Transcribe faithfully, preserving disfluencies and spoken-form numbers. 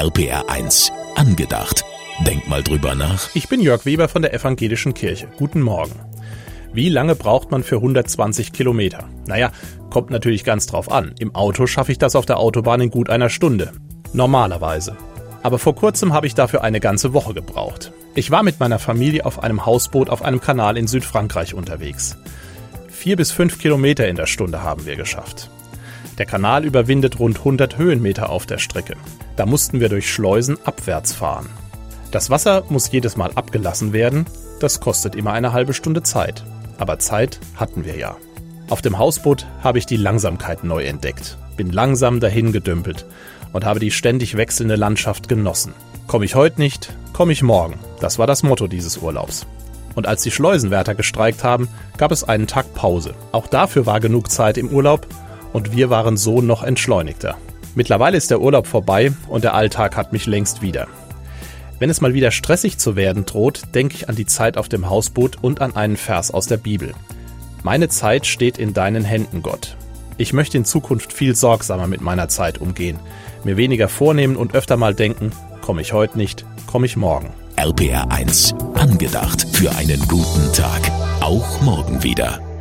R P R eins angedacht. Denk mal drüber nach. Ich bin Jörg Weber von der Evangelischen Kirche. Guten Morgen. Wie lange braucht man für hundertzwanzig Kilometer? Naja, kommt natürlich ganz drauf an. Im Auto schaffe ich das auf der Autobahn in gut einer Stunde. Normalerweise. Aber vor kurzem habe ich dafür eine ganze Woche gebraucht. Ich war mit meiner Familie auf einem Hausboot auf einem Kanal in Südfrankreich unterwegs. Vier bis fünf Kilometer in der Stunde haben wir geschafft. Der Kanal überwindet rund hundert Höhenmeter auf der Strecke. Da mussten wir durch Schleusen abwärts fahren. Das Wasser muss jedes Mal abgelassen werden. Das kostet immer eine halbe Stunde Zeit. Aber Zeit hatten wir ja. Auf dem Hausboot habe ich die Langsamkeit neu entdeckt. Bin langsam dahin gedümpelt und habe die ständig wechselnde Landschaft genossen. Komme ich heute nicht, komme ich morgen. Das war das Motto dieses Urlaubs. Und als die Schleusenwärter gestreikt haben, gab es einen Tag Pause. Auch dafür war genug Zeit im Urlaub und wir waren so noch entschleunigter. Mittlerweile ist der Urlaub vorbei und der Alltag hat mich längst wieder. Wenn es mal wieder stressig zu werden droht, denke ich an die Zeit auf dem Hausboot und an einen Vers aus der Bibel. Meine Zeit steht in deinen Händen, Gott. Ich möchte in Zukunft viel sorgsamer mit meiner Zeit umgehen, mir weniger vornehmen und öfter mal denken, komme ich heute nicht, komme ich morgen. R P R eins angedacht für einen guten Tag. Auch morgen wieder.